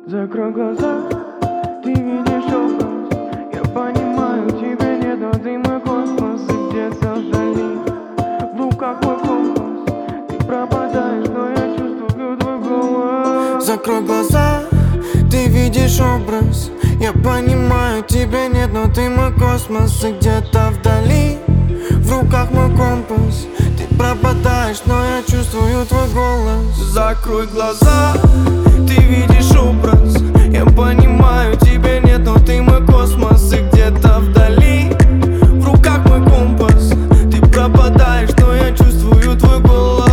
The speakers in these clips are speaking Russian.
Закрой глаза, ты видишь образ. Я понимаю, тебе нет, но ты мой космос. И где-то вдали, в руках мой компас. Ты пропадаешь, но я чувствую твой голос. Закрой глаза, ты видишь образ. Я понимаю, тебя нет, но ты мой космос. И где-то вдали, в руках мой компас. Ты пропадаешь, но я чувствую твой голос. Закрой глаза, ты видишь образ. Я понимаю, тебя нет, но ты мой космос. И где-то вдали, в руках мой компас. Ты пропадаешь, но я чувствую твой голос.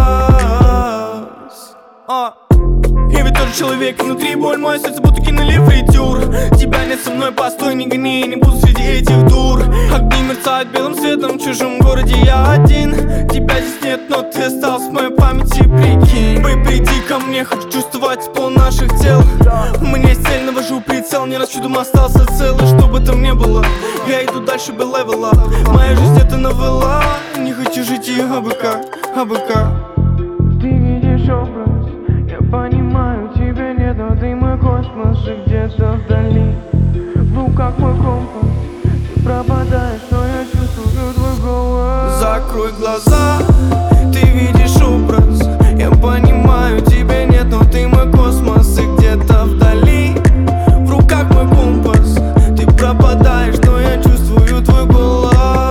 Я ведь тоже человек, внутри боль, мое сердце будто кинули фритюр. Тебя нет со мной, постой, не гони, не буду среди этих дур. Огни мерцают белым светом, в чужом городе я один. Тебя здесь нет, но ты остался в моей памяти, прикинь. Приди ко мне, хочу чувствовать тепло наших тел. У меня есть цель, навожу прицел, не раз чудом остался целый. Что бы там ни было, я иду дальше без левела. Моя жизнь это новелла, не хочу жить ее абы как. Ты видишь образ, я понимаю, тебя нет, но ты мой космос. И где-то вдали, в руках мой компас. Ты пропадаешь, но я чувствую твой голос. Закрой глаза, ты видишь образ. Я понимаю, тебя нет, но ты мой космос. И где-то вдали, в руках мой компас. Ты пропадаешь, но я чувствую твой голос.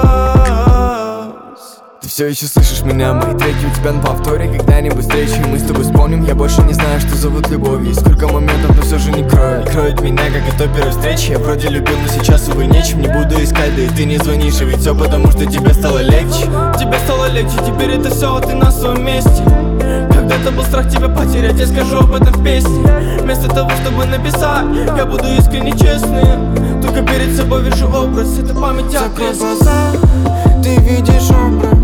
Ты все еще слышишь меня, мои треки у тебя на повторе. Когда-нибудь встречи мы с тобой вспомним. Я больше не знаю, что зовут любовью. Есть сколько моментов, но все же не кроет меня, как и той первой встречи. Я вроде любил, но сейчас, увы, нечем. Не буду искать, да и ты не звонишь. И ведь все потому, что тебе стало легче. Тебе стало легче, теперь это все, а ты на своем месте. Когда-то был страх тебя потерять, я скажу об этом в песне. Вместо того, чтобы написать, я буду искренне честным. Только перед собой вижу образ, это память о. Закрой глаза, ты видишь образ.